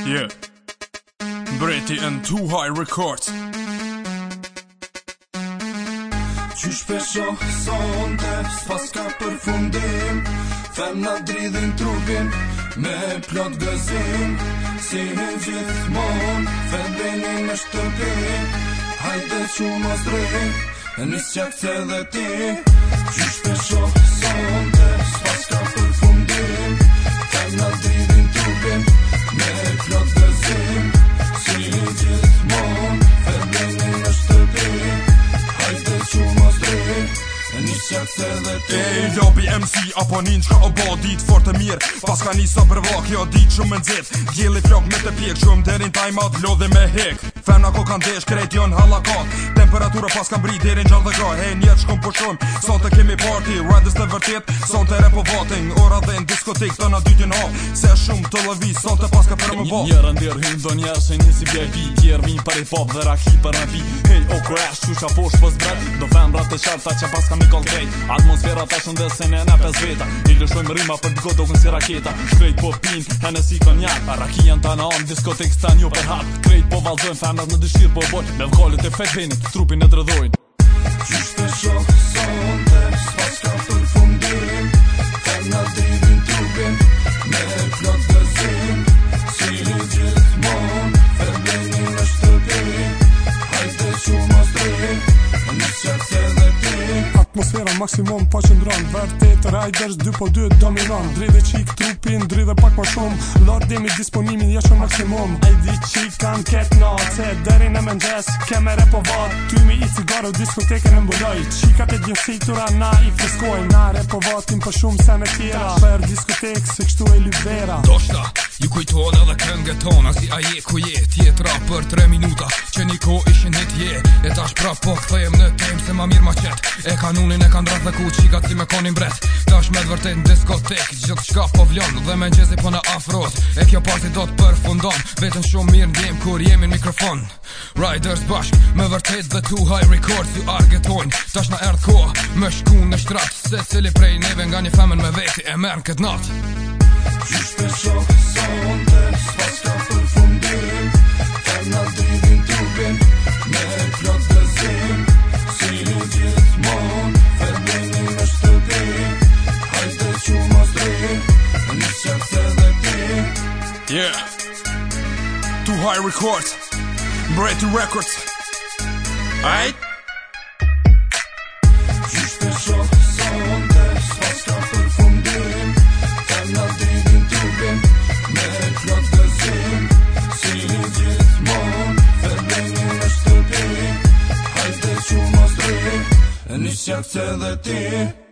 Yeah. Breti and Too High Records. Qysh pesho sonte, s'pas ka përfundim. Femna dridhin trupin me plot gëzim. Si gjithmon, fedeni në shtëpi. Hajde që mos drejn, nis qakse dhe ti. Qysh pesho sonte, s'pas ka përfundim. Femna dridhin trupin me plot gëzim. Si gjithmon, fedeni në shtëpi. Hajde që mos drejn, nis qakse dhe ti. Lobi MC apo ninja o bo dit fort e mirë. Pas ka nisa për vak, jo dit shumë nxit. Gjeli flok me të pjek, shumë derin time out, lodhe me hek. Femna ko kanë desh, krejt jon halakat. Temperatura pas ka mbri derin gjallë dhe graj. Hey, njetë shkom për shumë, sonte kemi party. Riders të vërtit, sonte repo vating. Ora dhe në diskotik, të na dytin hap. Se shumë të lëviz, sonte pas ka për më vat. Njërë ndër hynë do njerë që njësi VIP. Tjerë vinë për hip-hop dhe raki për në pi. Hey, o crash, qusha posh pës bret. Do femrat të qarta që pas ka mi kol krejt. Atmosfera ta shënde se ne pes veta. I lëshojmë rima për t'go dokën si raketa. Shkrejt po pin, Hennessy konjak. Raki janë ta në anë, diskotik s'ta njo për hat. Krejt po valzojnë, femrat në dëshirë po bojnë. Me vkallit e fet venit, trupin e dredhojnë. Qysh pesho sonte, s'pas ka përfundim. Femna dridhin trupin me plot gëzim. Si gjithmon, fedeni në shtëpi. Hajde që mos drejn, nis qakse dhe ti. Atmosfera maksimum po qëndron. Vërtet riders 2x2 dominon. Dridhe qik trupin, dridhe pak më shumë. Lordemi disponimin jeshë maksimum. Ajdi qik kanë ket nace, deri në mëngjes keme repo vat. Tymi i cigaro diskotekën e mbuloj. Qikat e djënsitura na i freskojnë. Na repo vatin për shumë sen e tjera. Për diskotek se kështu e libera. Doshta, ju kujton edhe këngët tona. Si a je ku je, tjetra për 3 minuta. Që një ko ishin hit je. E tash prap po këthejmë në tem se ma mirë ma qet. E kanunin e kan drath dhe ku qikat si me konin bret. Tash me dëvërtet në diskotek, gjithë shka po vlon. Dhe me ngjezi po në afrot. E kjo party do të përfundon. Vetën shumë mirë ndjem kur jemi në mikrofon. Riders bashk, me vërtet dhe Too High Records ju argetojnë. Tash na erdh koha, me shku në shtrat. Se cili prej neve nga një femën me veti e merën këtë natë. Qysh pesho sonte, s'pas ka përfundim. Femna dridhin trupin me plot gëzim. Si gjithmon, fedeni në shtëpi. Hajde që mos drejn, nis qakse dhe ti. Yeah. Too High Records. Breti Records. Aight? Qysh pesho sonte, s'pas ka përfundim. Femna dridhin trupin me plot gëzim. Si gjithmon, fedeni në shtëpi. Hajde që mos drejn, nis qakse dhe ti.